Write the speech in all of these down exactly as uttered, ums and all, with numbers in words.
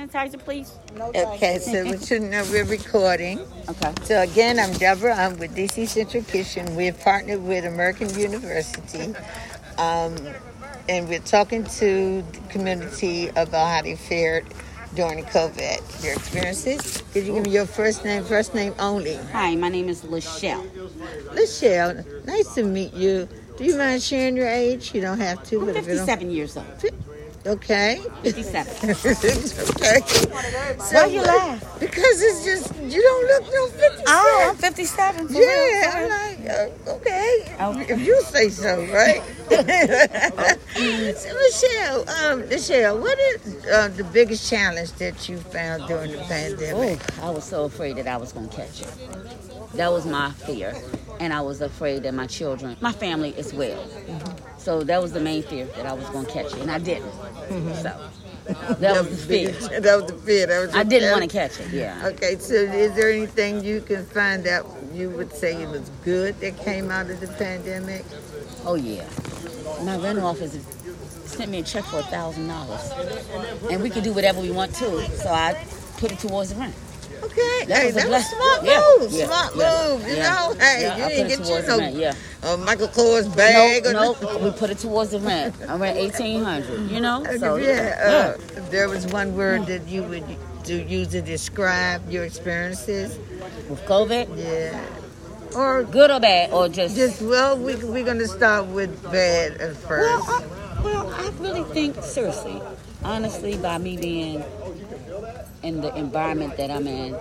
sanitizer, please? Okay, so we should know we're recording. Okay. So again, I'm Deborah. I'm with D C Central Kitchen. We're partnered with American University. Um, and we're talking to the community about how they fared during COVID, your experiences. Could you give me your first name, first name only? Hi, my name is Lachelle. Lachelle, nice to meet you. Do you mind sharing your age? You don't have to. I'm but if you don't- fifty-seven years old. Okay. fifty-seven. Okay. So, Why you laugh? Because it's just, you don't look no fifty-seven. Oh, I'm fifty-seven. For Yeah, I'm real. like, uh, okay. Okay. If you say so, right? So, Michelle, um, Michelle, what is uh, the biggest challenge that you found during the pandemic? Oh, I was so afraid that I was going to catch it. That was my fear. And I was afraid that my children, my family as well. Mm-hmm. So that was the main fear, that I was going to catch it. And I didn't. Mm-hmm. So that was the fear. biggest- That was the fear. That was I the didn't fear. want to catch it, yeah. Okay, so is there anything you can find that you would say it was good that came out of the pandemic? Oh, yeah. My rental office sent me a check for a thousand dollars. And we could do whatever we want to. So I put it towards the rent. Okay, That hey, was a that was blessing. smart Yeah, move, yeah, smart yeah, move. You yeah, know, hey, yeah, you I didn't put it get you towards no the rent, yeah. uh, Michael Kors bag. or Nope, nope. We put it towards the rent. I rent eighteen hundred. You know. So yeah, uh, there was one word that you would to use to describe your experiences. with COVID, Yeah, or good or bad, or just. just well, we we're gonna start with bad at well, first. I, well, I really think seriously, honestly, by me being in the environment that I'm in,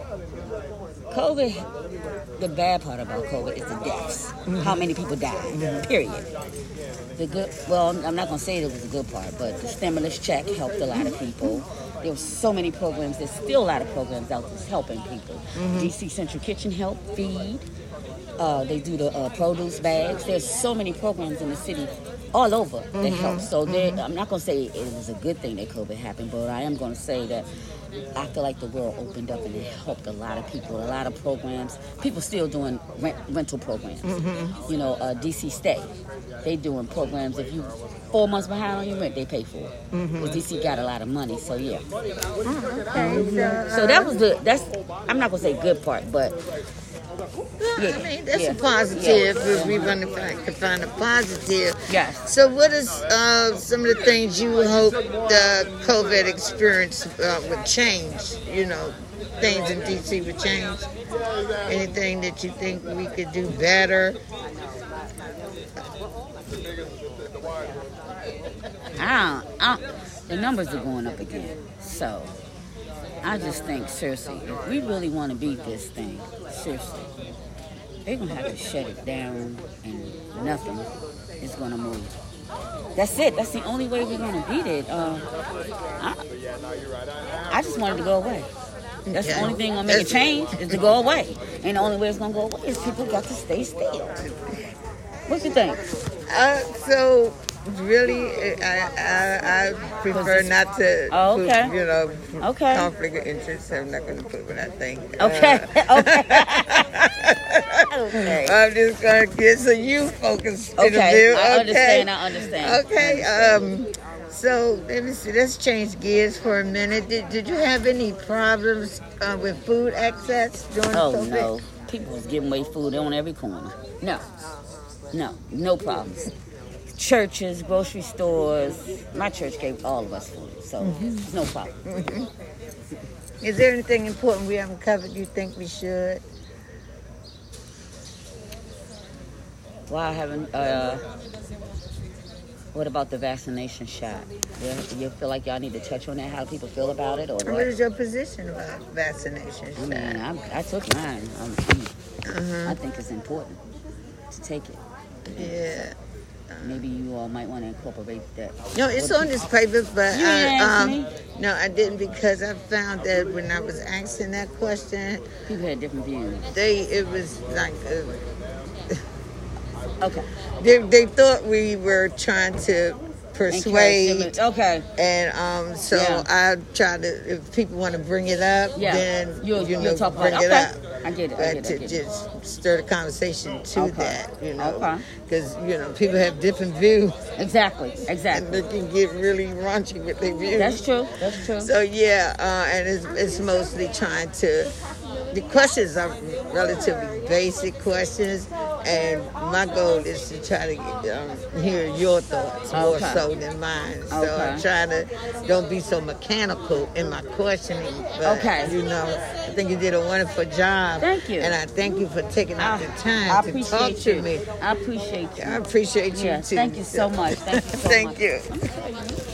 COVID. The bad part about COVID is the deaths. Mm-hmm. How many people died? Mm-hmm. Period. The good. Well, I'm not gonna say it was a good part, but the stimulus check helped a lot of people. There were so many programs. There's still a lot of programs out there helping people. Mm-hmm. D C Central Kitchen help feed. Uh, they do the uh, produce bags. There's so many programs in the city, all over that Mm-hmm. help. So mm-hmm. I'm not gonna say it was a good thing that COVID happened, but I am gonna say that I feel like the world opened up and it helped a lot of people. A lot of programs. People still doing rent, rental programs. Mm-hmm. You know, uh, D C Stay. They doing programs. If you four months behind on your rent, they pay for it. Mm-hmm. D C got a lot of money, so yeah. Okay, so, So that was the. That's. I'm not gonna say good part, but. well, Yeah, I mean, that's yeah, a positive. yeah. If we want to find, can find a positive. Yes. So, what is uh, some of the things you hope the COVID experience uh, would change? You know, things in D C would change. Anything that you think we could do better? I don't, I don't, the numbers are going up again. So I just think, seriously, if we really want to beat this thing, seriously, they're going to have to shut it down and nothing is going to move. That's it. That's the only way we're going to beat it. Uh, I, I just want it to go away. That's the Okay. only thing going to make it change is to go away. And the only way it's going to go away is people got to stay still. What you think? Uh, so, really, I, I, I prefer not to Oh, okay. put, you know, Okay. conflict of interest. I'm not going to put what I think. Okay. Uh, okay. okay. I'm just going to get so you focus in Okay, a bit. I Okay. understand, I understand. Okay. Um, so let me see. Let's change gears for a minute. Did, did you have any problems uh, with food access during Oh COVID? no, people was giving away food on every corner. No, no, no problems. Churches, grocery stores. My church gave all of us food, so Mm-hmm. no problem. Mm-hmm. Is there anything important we haven't covered you think we should? Well, I haven't. Uh, what about the vaccination shot? You, you feel like y'all need to touch on that? How people feel about it, or What what? is your position about vaccination? I mean, shot? I, I took mine. I'm, Uh-huh. I think it's important to take it. Yeah. Maybe you all might want to incorporate that. No, it's What- on this paper, but You didn't I, ask um, me. no, I didn't because I found that when I was asking that question, People had different views. they it was like uh, Okay. they they thought we were trying to persuade. Okay. And um, so Yeah. I try to, if people want to bring it up, Yeah. then You'll- you you'll know, talk about bring it. it Okay. up. I get it, I But get it, I to get it. just stir the conversation to Okay. that, you know, Okay. because you know people have different views, Exactly. and Exactly. they can get really raunchy with their views. That's true. That's true. So yeah, uh, and it's, it's mostly trying to. The questions are relatively basic questions, and my goal is to try to um, hear your thoughts more Okay. so than mine. So Okay. I'm trying to don't be so mechanical in my questioning. But, Okay. you know, I think you did a wonderful job. Thank you. And I thank you for taking out I, the time I to appreciate talk to you. me. I appreciate you. I appreciate you Yeah, too. thank you so much. Thank you so Thank much. you.